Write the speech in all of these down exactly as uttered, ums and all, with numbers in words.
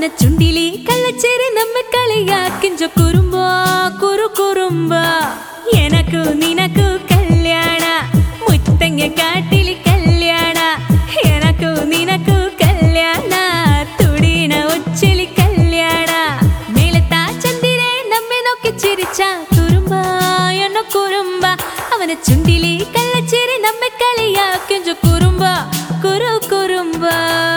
അവനെ ചുണ്ടിലി കള്ളച്ചേരി നമ്മെ കളിയാക്കിഞ്ച കുറുമ്പ കുരു കുറുമ്പ എനക്കു നിനക്കു കല്യാണ മുത്തങ്ങ കാട്ടിലി കല്യാണ എനക്കു നിനക്കു കല്യാണ തുടിന ഒച്ചിലി കല്യാണ മേലത്താ ചന്ദിരെ നമ്മെ നോക്കി ചിരിച്ച കുറുമ്പ എന്ന കുറുമ്പ അവനെ ചുണ്ടിലി കള്ളച്ചേരി നമ്മെ കളിയാക്കിഞ്ച കുറുമ്പ കുരു കുറുമ്പ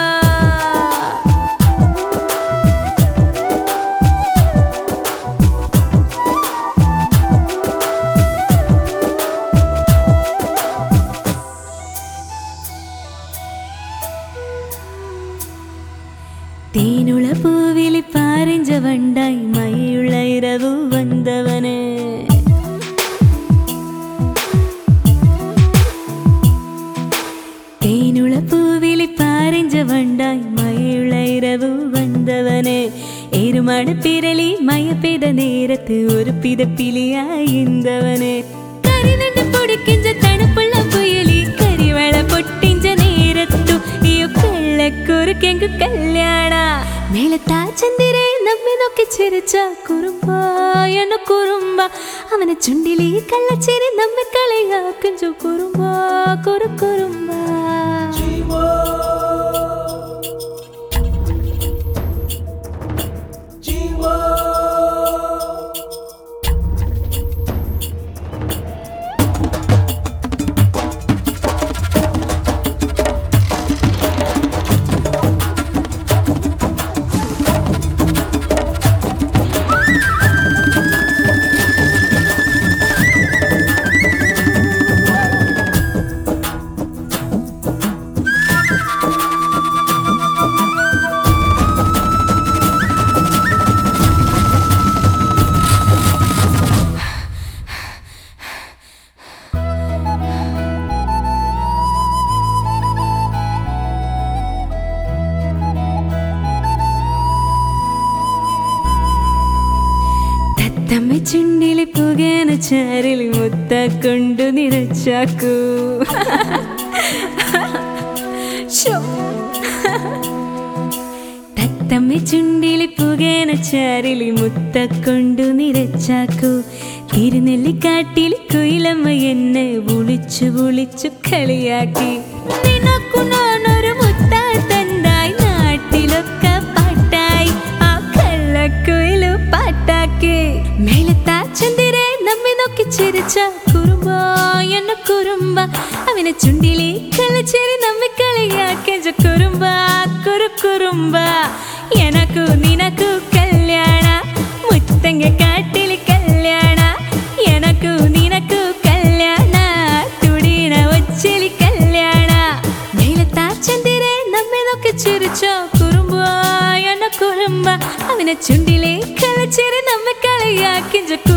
തേനുള്ള പൂവിലി പാറിഞ്ച വണ്ടായി മയുള്ള ഇരവു വന്നവന് തേനുള്ള പൂവിലി പാറിഞ്ച വണ്ടായി മയുള്ള ഇരവു വന്നവന് ഏരുമാട് പിരളി മയ പെയ്ത നേരത്ത് ഒരു പിതപ്പിലിയായി ഇന്തവന് കരിനണ്ട് പൊടിക്കിഞ്ച തണുപ്പുള്ള പുയലി കരിവള പൊട്ടിഞ്ച നേരത്തു ഈയോ കള്ളക്കുറുക്കെങ്കു കല്യാണ മേളത്താ ചന്ദിരെ നമ്മെ നോക്കി ചിരിച്ച കുറുമ്പ എന്ന കുറുമ്പ അവനെ ചുണ്ടിലി കള്ളച്ചേരി നമ്മെ കളിയാക്കിഞ്ചു കുറുമ്പ കുരു കുറുമ്പ തമ്മെ ചുണ്ടിലി പുകേന ചാരിൽ മുത്ത കൊണ്ടു നിറച്ചാക്കൂ തത്തമ്മെ ചുണ്ടിലി പുകേന ചാരിൽ മുത്ത കൊണ്ടു നിറച്ചാക്കൂ തിരുനെല്ലിക്കാട്ടിൽ കുയിലമ്മ എന്നെ വിളിച്ചു വിളിച്ചു കളിയാക്കി നിനക്കു ഞാനൊരു മുത്ത തന്നായി നാട്ടിലൊക്കെ പാട്ടായി ആ കള്ളക്കുയിലു പാട്ടാക്കി മേളത്താ ചന്ദിരെ നമ്മെ നോക്കി ചിരിച്ച കുറുമ്പ എന്ന കുറുമ്പ അവനെ ചുണ്ടിലി കള്ളച്ചേരി നമ്മെ കളിയാക്കിഞ്ച കുറുമ്പ കുരു കുറുമ്പ എനക്കു നിനക്കു കല്യാണ മുത്തങ്ങ കാട്ടിലി കല്യാണ എനക്കു നിനക്കു കല്യാണ തുടിന ഒച്ചിലി കല്യാണ മേളത്താ ചന്ദിരെ നമ്മെ നോക്കി ചിരിച്ച കുറുമ്പ എന്ന കുറുമ്പ അവനെ ചുണ്ടിലി കള്ളച്ചേരി നമ്മെ കളിയാക്കിഞ്ച